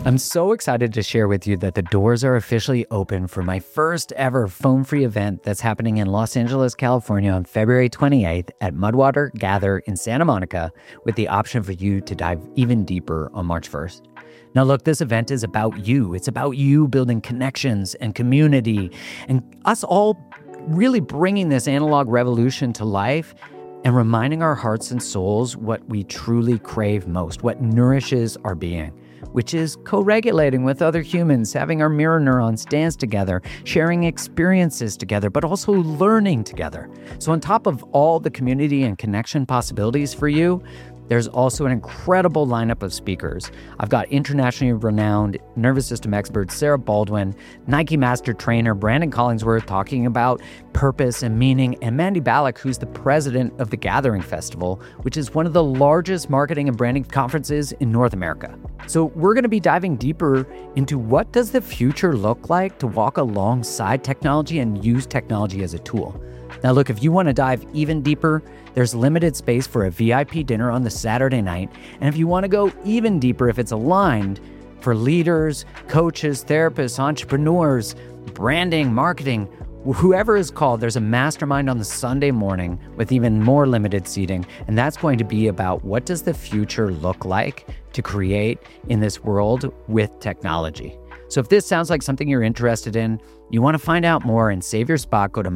I'm so excited to share with you that the doors are officially open for my first ever phone-free event that's happening in Los Angeles, California on February 28th at Mudwater Gather in Santa Monica, with the option for you to dive even deeper on March 1st. Now look, this event is about you. It's about you building connections and community and us all really bringing this analog revolution to life and reminding our hearts and souls what we truly crave most, what nourishes our being, which is co-regulating with other humans, having our mirror neurons dance together, sharing experiences together, but also learning together. So on top of all the community and connection possibilities for you, there's also an incredible lineup of speakers. I've got internationally renowned nervous system expert Sarah Baldwin, Nike master trainer Brandon Collingsworth talking about purpose and meaning, and Mandy Ballack, who's the president of the Gathering Festival, which is one of the largest marketing and branding conferences in North America. So we're going to be diving deeper into what does the future look like to walk alongside technology and use technology as a tool. Now look, if you want to dive even deeper, there's limited space for a VIP dinner on the Saturday night. And if you want to go even deeper, if it's aligned for leaders, coaches, therapists, entrepreneurs, branding, marketing, whoever is called, there's a mastermind on the Sunday morning with even more limited seating. And that's going to be about what does the future look like to create in this world with technology. So if this sounds like something you're interested in, you want to find out more and save your spot, go to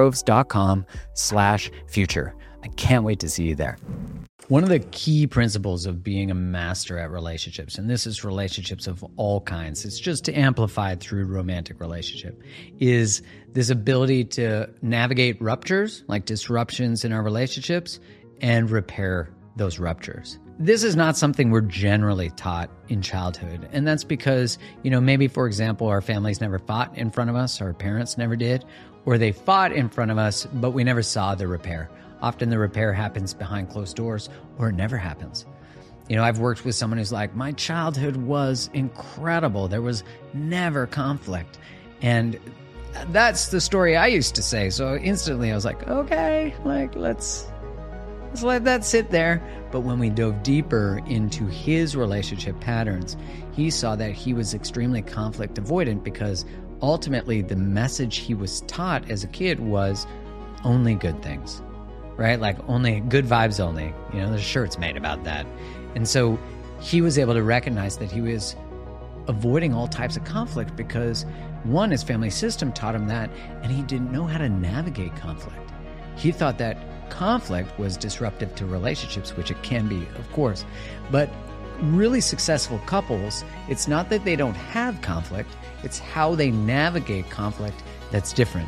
markgroves.com/future. I can't wait to see you there. One of the key principles of being a master at relationships, and this is relationships of all kinds, it's just amplified through romantic relationship, is this ability to navigate ruptures, like disruptions in our relationships, and repair those ruptures. This is not something we're generally taught in childhood. And that's because, maybe, for example, our families never fought in front of us, our parents never did, or they fought in front of us, but we never saw the repair. Often the repair happens behind closed doors, or it never happens. I've worked with someone who's like, my childhood was incredible. There was never conflict. And that's the story I used to say. So instantly I was like, okay, let's let that sit there. But when we dove deeper into his relationship patterns, he saw that he was extremely conflict avoidant because ultimately the message he was taught as a kid was only good things, right? Like only good vibes only. There's shirts made about that. And so he was able to recognize that he was avoiding all types of conflict because, one, his family system taught him that, and he didn't know how to navigate conflict. He thought that conflict was disruptive to relationships, which it can be, of course. But really successful couples, it's not that they don't have conflict, it's how they navigate conflict that's different.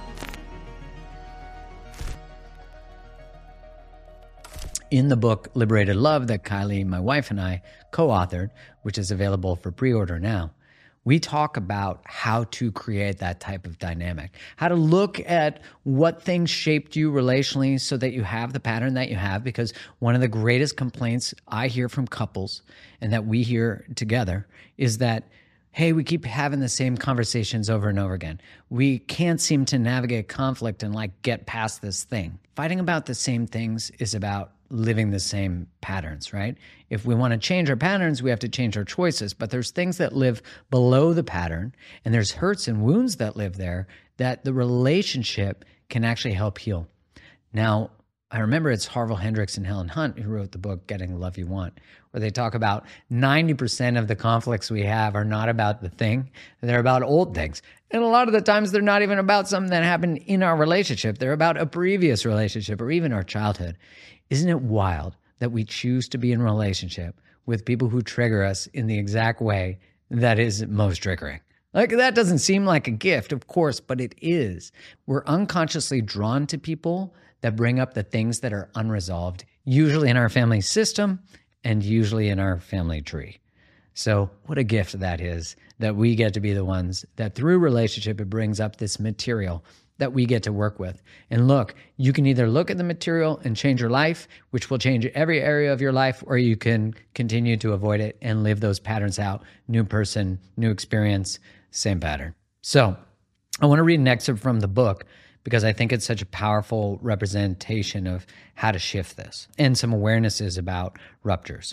In the book Liberated Love that Kylie, my wife, and I co-authored, which is available for pre-order now, we talk about how to create that type of dynamic, how to look at what things shaped you relationally so that you have the pattern that you have. Because one of the greatest complaints I hear from couples and that we hear together is that, hey, we keep having the same conversations over and over again. We can't seem to navigate conflict and get past this thing. Fighting about the same things is about living the same patterns, right? If we want to change our patterns, we have to change our choices. But there's things that live below the pattern, and there's hurts and wounds that live there that the relationship can actually help heal. Now, I remember it's Harville Hendrix and Helen Hunt who wrote the book Getting the Love You Want, where they talk about 90% of the conflicts we have are not about the thing, they're about old things. And a lot of the times they're not even about something that happened in our relationship. They're about a previous relationship or even our childhood. Isn't it wild that we choose to be in a relationship with people who trigger us in the exact way that is most triggering? That doesn't seem like a gift, of course, but it is. We're unconsciously drawn to people that bring up the things that are unresolved, usually in our family system and usually in our family tree. So what a gift that is, that we get to be the ones that through relationship, it brings up this material that we get to work with. And look, you can either look at the material and change your life, which will change every area of your life, or you can continue to avoid it and live those patterns out. New person, new experience, same pattern. So I want to read an excerpt from the book because I think it's such a powerful representation of how to shift this and some awarenesses about ruptures.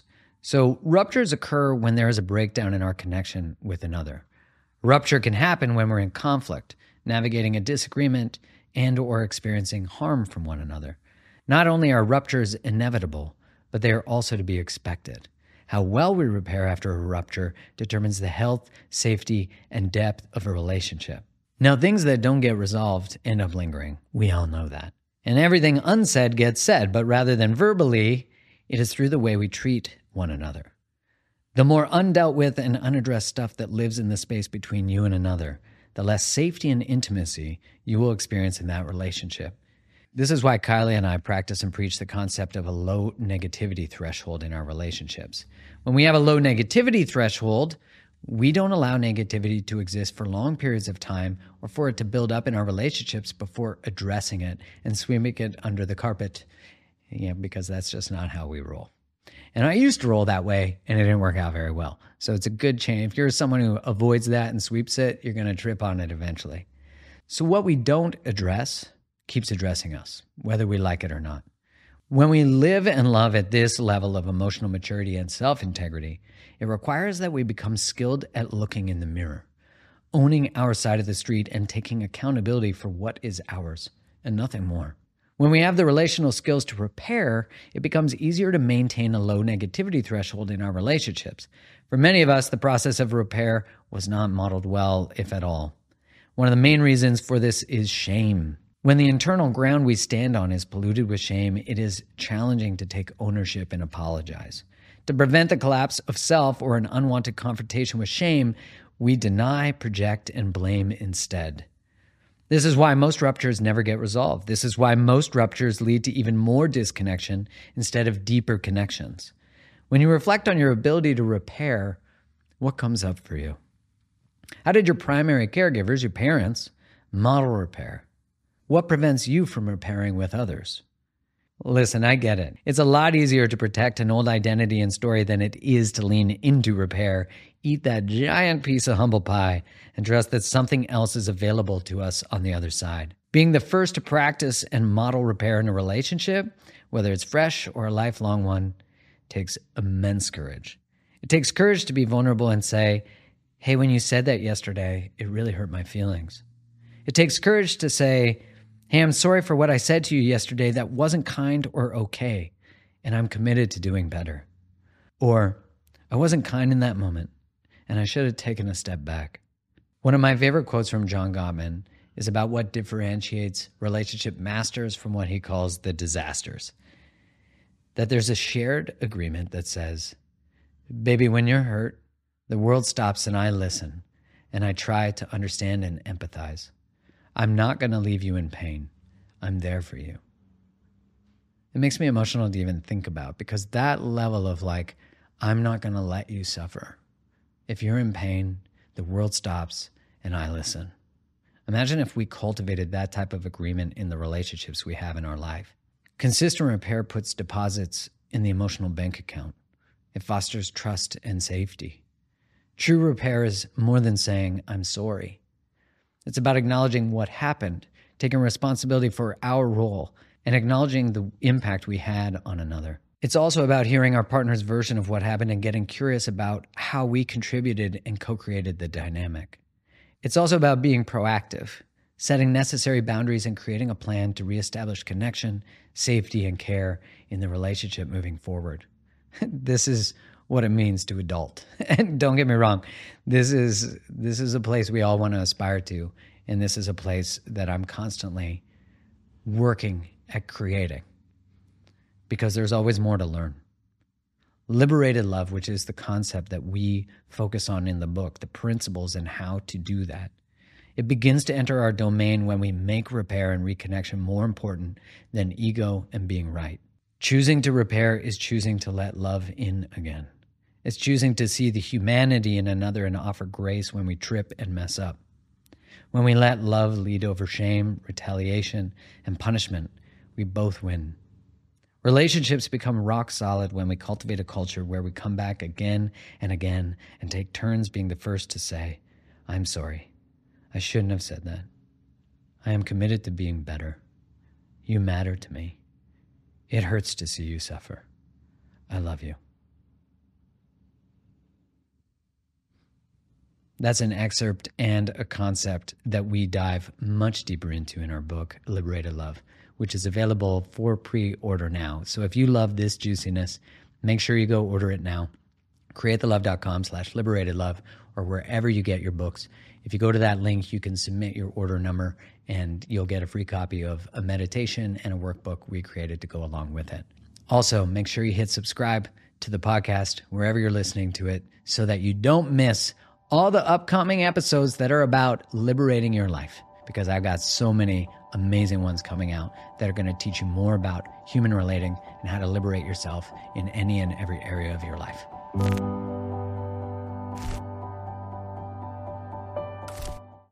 So ruptures occur when there is a breakdown in our connection with another. Rupture can happen when we're in conflict, navigating a disagreement, and or experiencing harm from one another. Not only are ruptures inevitable, but they are also to be expected. How well we repair after a rupture determines the health, safety, and depth of a relationship. Now, things that don't get resolved end up lingering. We all know that. And everything unsaid gets said, but rather than verbally, it is through the way we treat one another. The more undealt with and unaddressed stuff that lives in the space between you and another, the less safety and intimacy you will experience in that relationship. This is why Kylie and I practice and preach the concept of a low negativity threshold in our relationships. When we have a low negativity threshold, we don't allow negativity to exist for long periods of time or for it to build up in our relationships before addressing it and sweeping it under the carpet, because that's just not how we roll. And I used to roll that way, and it didn't work out very well. So it's a good change. If you're someone who avoids that and sweeps it, you're going to trip on it eventually. So what we don't address keeps addressing us, whether we like it or not. When we live and love at this level of emotional maturity and self-integrity, it requires that we become skilled at looking in the mirror, owning our side of the street and taking accountability for what is ours and nothing more. When we have the relational skills to repair, it becomes easier to maintain a low negativity threshold in our relationships. For many of us, the process of repair was not modeled well, if at all. One of the main reasons for this is shame. When the internal ground we stand on is polluted with shame, it is challenging to take ownership and apologize. To prevent the collapse of self or an unwanted confrontation with shame, we deny, project, and blame instead. This is why most ruptures never get resolved. This is why most ruptures lead to even more disconnection instead of deeper connections. When you reflect on your ability to repair, what comes up for you? How did your primary caregivers, your parents, model repair? What prevents you from repairing with others? Listen, I get it. It's a lot easier to protect an old identity and story than it is to lean into repair, eat that giant piece of humble pie, and trust that something else is available to us on the other side. Being the first to practice and model repair in a relationship, whether it's fresh or a lifelong one, takes immense courage. It takes courage to be vulnerable and say, hey, when you said that yesterday, it really hurt my feelings. It takes courage to say, hey, I'm sorry for what I said to you yesterday that wasn't kind or okay, and I'm committed to doing better. Or, I wasn't kind in that moment, and I should have taken a step back. One of my favorite quotes from John Gottman is about what differentiates relationship masters from what he calls the disasters. That there's a shared agreement that says, baby, when you're hurt, the world stops and I listen, and I try to understand and empathize. I'm not going to leave you in pain. I'm there for you. It makes me emotional to even think about, because that level of I'm not going to let you suffer. If you're in pain, the world stops and I listen. Imagine if we cultivated that type of agreement in the relationships we have in our life. Consistent repair puts deposits in the emotional bank account. It fosters trust and safety. True repair is more than saying, I'm sorry. It's about acknowledging what happened, taking responsibility for our role, and acknowledging the impact we had on another. It's also about hearing our partner's version of what happened and getting curious about how we contributed and co-created the dynamic. It's also about being proactive, setting necessary boundaries and creating a plan to reestablish connection, safety, and care in the relationship moving forward. This is what it means to adult. And don't get me wrong, this is a place we all want to aspire to, and this is a place that I'm constantly working at creating, because there's always more to learn. Liberated love, which is the concept that we focus on in the book, the principles and how to do that. It begins to enter our domain when we make repair and reconnection more important than ego and being right. Choosing to repair is choosing to let love in again. It's choosing to see the humanity in another and offer grace when we trip and mess up. When we let love lead over shame, retaliation, and punishment, we both win. Relationships become rock solid when we cultivate a culture where we come back again and again and take turns being the first to say, I'm sorry. I shouldn't have said that. I am committed to being better. You matter to me. It hurts to see you suffer. I love you. That's an excerpt and a concept that we dive much deeper into in our book, Liberated Love, which is available for pre-order now. So if you love this juiciness, make sure you go order it now. createthelove.com/liberatedlove or wherever you get your books. If you go to that link, you can submit your order number and you'll get a free copy of a meditation and a workbook we created to go along with it. Also, make sure you hit subscribe to the podcast wherever you're listening to it so that you don't miss all the upcoming episodes that are about liberating your life, because I've got so many amazing ones coming out that are going to teach you more about human relating and how to liberate yourself in any and every area of your life.